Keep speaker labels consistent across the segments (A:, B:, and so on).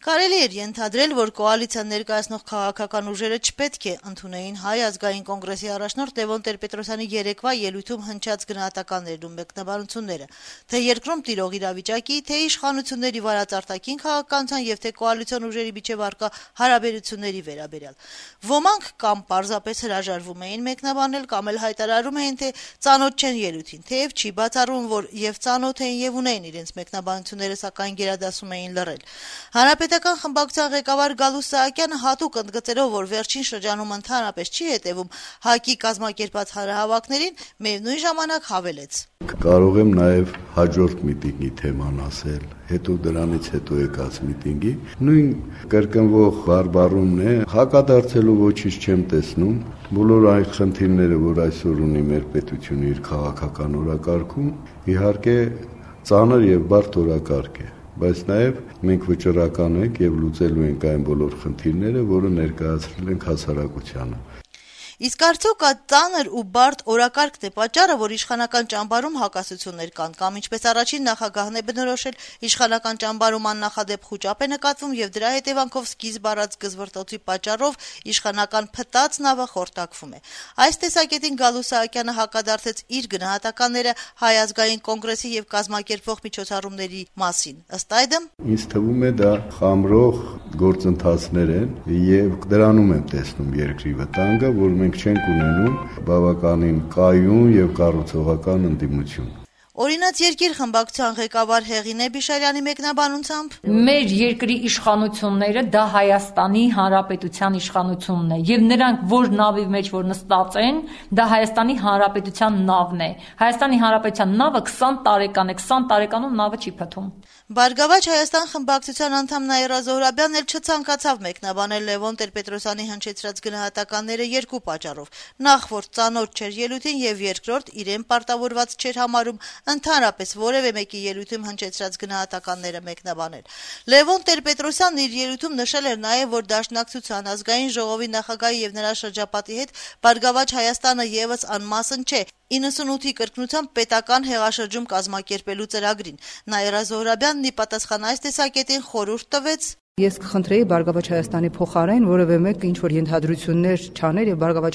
A: Կարելի էր ենթադրել, որ կոալիցիան ներկայացնող քաղաքական ուժերը չպետք է ընդունեին Հայ ազգային կոնգրեսի առաջնորդ Լևոն Տեր-Պետրոսյանի երեկվա ելույթում հնչած գնահատականներն ու մեկնաբանությունները, թե երկրում տիրող իրավիճակի, թե իշխանությունների վարած արտաքին քաղաքականության եւ թե կոալիցիոն ուժերի միջեւ առկա հարաբերությունների վերաբերյալ։ Ոմանք կամ պարզապես հրաժարվում էին մեկնաբանել, կամ էլ հայտարարում էին, թե ծանոթ չեն ելույթին, թեև չի բացառվում, որ եւ ծանոթ էին եւ ունեին իրենց մեկնաբանությունները, սակայն գերադասում էին լռել։ Հանրապետական խմբակցության ղեկավար Գալուստ Սահակյանը հատուկ ընդգծելով, որ վերջին շրջանում ընդհանրապես չի հետևում ՀԱԿ-ի կազմակերպած հանրահավաքներին, միևնույն ժամանակ հավելեց.
B: Կարող եմ նաև հաջորդ միտինգի թեման ասել, հետո դրանից հետո եկած միտինգի, նույն կրկնվող բարբառումն է, հակադարձելու ոչինչ չեմ տեսնում, բոլոր այն խնդիրները, որ այսօր ունի մեր պետությունը իր քաղաքական օրակարգում, իհարկե ծանր եւ բարդ օրակարգ է, բայց նաև մենք վճռական ենք եւ լուծելու ենք այն բոլոր խնդիրները, որը ներկայացրել ենք հասարակությանը։
A: Իսկ արդյոք այդ ծանր ու բարդ օրակարգն է պատճառը, որ իշխանական ճամբարում հակասություններ կան, կամ ինչպես առաջին նախագահն է բնորոշել, իշխանական ճամբարում աննախադեպ խուճապ է նկատվում եւ դրա հետևանքով սկիզբ առած գզվռտոցի պատճառով իշխանական փտած նավը խորտակվում է։ Այս տեսակետին Գալուստ Սահակյանը հակադարձեց իր գնահատականները Հայ ազգային կոնգրեսի եւ կազմակերպվող միջոցառումների մասին։ Ըստ այդմ
B: ինձ թվում է դա խամրող գործընթացներ են եւ դրանում եմ տեսնում երկրի վտանգը, որ մենք չենք ունենում բավականին կայուն եւ կառուցողական ընդդիմություն։
A: Օրինաց երկիր խմբակցության ղեկավար Հեղինե Բիշարյանի մեկնաբանությամբ
C: մեր երկրի իշխանությունները դա Հայաստանի Հանրապետության իշխանությունն է եւ նրանք որ նավի մեջ որ նստած են դա Հայաստանի Հանրապետության նավն է։ Հայաստանի Հանրապետության նավը 20 տարեկան է, 20 տարեկանում նավը չի փթում։
A: Բարգավաճ Հայաստան խմբակցության անդամ Նաիրա Զոհրաբյանն էլ չցանկացավ մեկնաբանել Լևոն Տեր-Պետրոսյանի հնչեցրած գնահատականները երկու պատճառով. նախ որ ծանոթ չէր ելույթին եւ երկրորդ իրեն պարտավորված չէր համարում ընդհանրապես որևէ մեկի ելույթում հնչեցրած գնահատականները մեկնաբանել։ Լևոն Տեր-Պետրոսյանն իր ելույթում նշել էր նաեւ, որ Դաշնակցության ազգային ժողովի նախագահի եւ նրա շրջապատի հետ Բարգավաճ Հայաստանը եւս անմասն չէ 98-ի կրկնությամբ պետական հեղաշրջում կազմակերպելու ծրագրին։ Նաիրա Զոհրաբյանն ի պատասխան այս տեսակետին խորհուրդ տվեց.
D: Ես կխնդրեի Բարգավաճ Հայաստանի փոխարեն որևէ մեկ ինչ որ ենթադրություններ չաներ եւ Բարգավաճ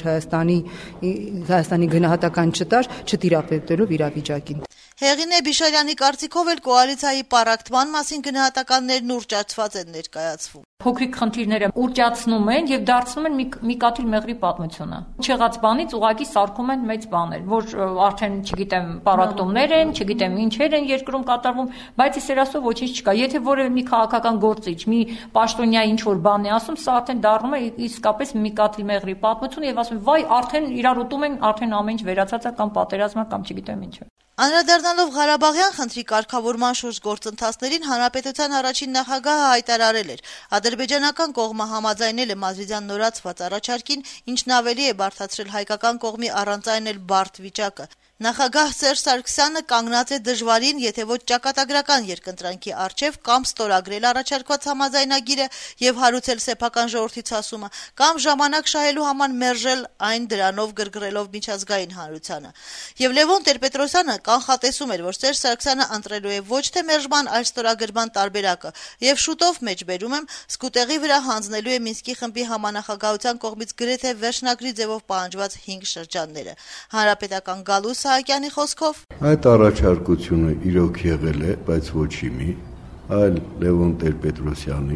D: Հայաստանի գնահատական չտար, չտիրապետելով իրավիճակին։
A: Հեղինե Բիշարյանի կարծիքով էլ կոալիցիայի պառակտման մասին գնահատականներն ուռճացված են ներկայացվում։
C: Փոքրիկ խնդիրները ուռճացնում են եւ դարձնում են մի կաթիլ մեղրի պատմությունը։ Չեղած բանից ուղակի սարքում են մեծ բաներ, որ արդեն, չգիտեմ, պառակտումներ են, չգիտեմ ինչեր են երկրում կատարվում, բայց իսերասով ոչինչ չկա։ Եթե որևէ մի քաղաքական գործիչ, մի պաշտոնյա ինչ որ բան է ասում, սա արդեն դառնում է իսկապես մի կաթիլ մեղրի պատմություն եւ ասում, վայ, արդեն իրար ուտում են, արդեն ամեն ինչ վերացած է կամ պատերազմա կամ չգիտեմ ինչ։
A: Անդրադառնալով Ղարաբաղյան խնդրի կարգավորման շուրջ գործընթացներին հանրապետության առաջին նախագահը հայտարարել էր. ադրբեջանական կողմը համաձայնել է Մադրիդյան նորացված առաջարկին, ինչն ավելի է բարդացրել հայկական կողմի առանց այն էլ բարդ վիճակը։ Նախագահ Սերժ Սարգսյանը կանգնած է դժվարին, եթե ոչ ճակատագրական երկընտրանքի առջև կամ ստորագրել առաջարկված համաձայնագիրը եւ հարուցել սեփական ժողովրդի ցասումը, կամ ժամանակ շահելու համար մերժել այն դրանով գրգռելով միջազգային հանրությանը։ Եվ Լևոն Տեր-Պետրոսյանը կանխատեսում էր, որ Սերժ Սարգսյանը ընտրելու է ոչ թե մերժման, այլ ստորագրման տարբերակը, եւ շուտով մեջբերում եմ սկուտեղի վրա հանձնելու է Մինսկի խմբի համանախագահության կողմից գրեթե վերջնագրի ձևով պահանջված 5 շրջանները։ Հանրապետական Գալուստ Սահակյանի խոսքով
B: այդ առաջարկությունը իրոք եղել է, բայց ոչ իմի, այլ Լևոն Տեր-Պետրոսյանի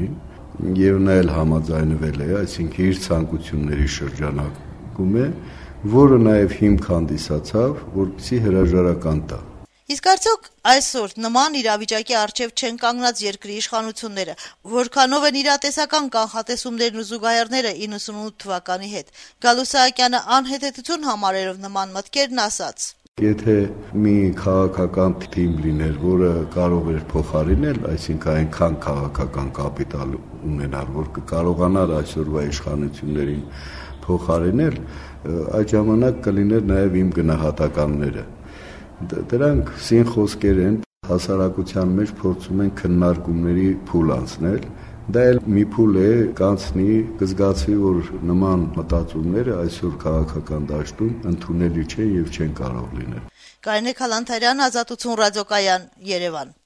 B: եւ նա էլ համաձայնվել է, այսինքն իր ցանկությունների շրջանակում է, որը նաեւ հիմք հանդիսացավ, որպեսզի հրաժարական տա։
A: Իսկ արդյոք այսօր նման իրավիճակի առջև չեն կանգնած երկրի իշխանությունները, որքանով են իրատեսական կանխատեսումներն ու զուգահեռները 98 թվականի հետ։ Գալուստ Սահակյանը անհեթեթություն համարելով նման մտքերն ասաց.
B: Եթե մի քաղաքական թիմ լիներ, որը կարող էր փոխարինել, այսինքն այնքան քաղաքական կապիտալ ունենալ, որ կարողանար այսօրվա իշխանություններին փոխարինել, այդ ժամանակ կլիներ նաև իմ գնահատականները։ Դրանք սին խոսքեր են, հասարակության մեջ փորձում են քննարկումների փուլ անցնել, դա էլ մի փուլ է, կանցնի, կզգացվի, որ նման մտածումները այսօր քաղաքական դաշտում ընդունելի չեն եւ չեն կարող լինել։
A: Կարինե Քալանթարյան, Ազատություն ռադիոկայան, Երևան։